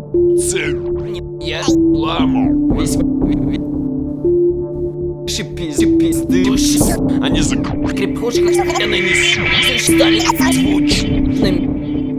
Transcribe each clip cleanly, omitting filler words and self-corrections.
Я ламу весь пизды. Они закрепушки, я нанесу. Стали звучными.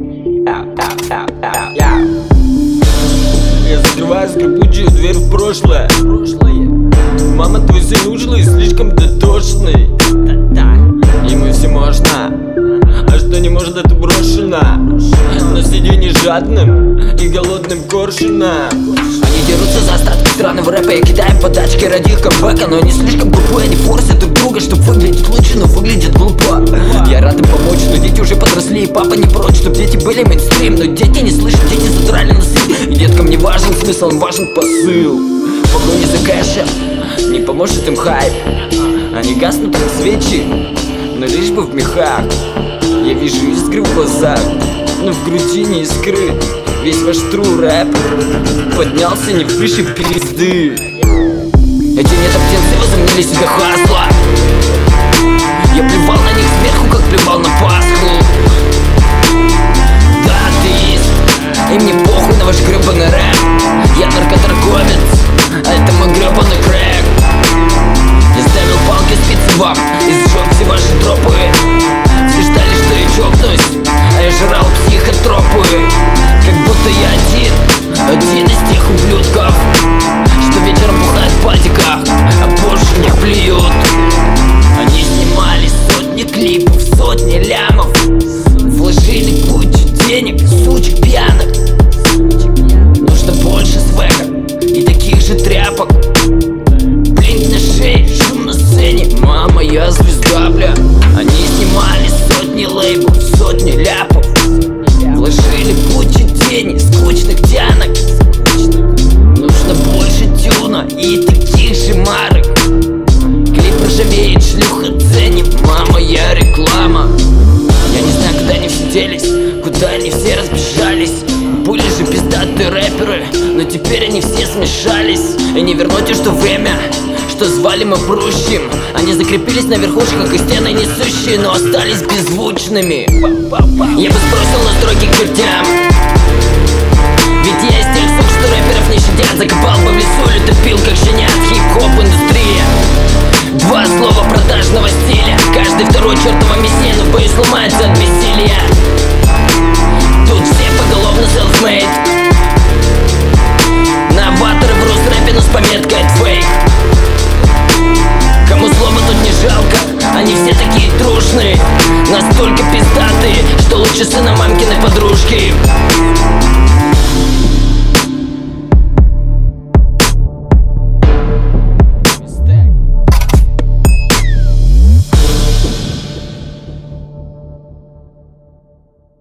Я закрываю скрипучую дверь в прошлое. Мама, твой сын ушлый, слишком дотошный. Ему все можно, а что не может, это брошено. На сиденье жадным и голодным коршуна. Они дерутся за остатки странного рэпа. Я кидаю подачки ради их камбэка. Но они слишком глупые, они форсят друг друга, чтоб выглядеть лучше, но выглядят глупо. Я рад им помочь, но дети уже подросли. И папа не прочь, чтоб дети были мейнстрим. Но дети не слышат, дети задрали носы. И деткам не важен смысл, им важен посыл. Погони за кэшем не поможет им хайп. Они гаснут как свечи, но лишь бы в мехах. Я вижу искры в глазах, но в груди не искры. Весь ваш true рэп поднялся не выше пизды. Эти недоптенцы возомнили себе хасла. Я плевал на них сверху, как плевал на Пасху. Да, атеист, и мне похуй на ваш гребаный рэп. Я наркоторговец, а это мой гребаный крэк. Я ставил палки спицы вам и сжег все ваши тропы. Все ждали, что я чокнусь, а я жрал психотропы. Как будто я один из тех ублюдков, что вечером бухают в патиках, а позже в них плюют. Они снимали сотни клипов, сотни лямов, вложили кучу денег, сучек пьяных. Нужно больше свека и таких же тряпок. Блин на шее, шум на сцене, мама, я звезда, бля. Они снимали сотни лейбов, сотни ляпов, вложили кучу денег, скучных тянок. Нужно больше тюна и таких же марок. Клип ржавеет, шлюха ценит, мама, я реклама. Я не знаю, куда они все делись, куда они все разбежались. Были же пиздатые рэперы, но теперь они все смешались. И не вернуть уж то время, что звали мы прущим. Они закрепились на верхушках и стены несущие, но остались беззвучными. Я бы сбросил настройки к чертям,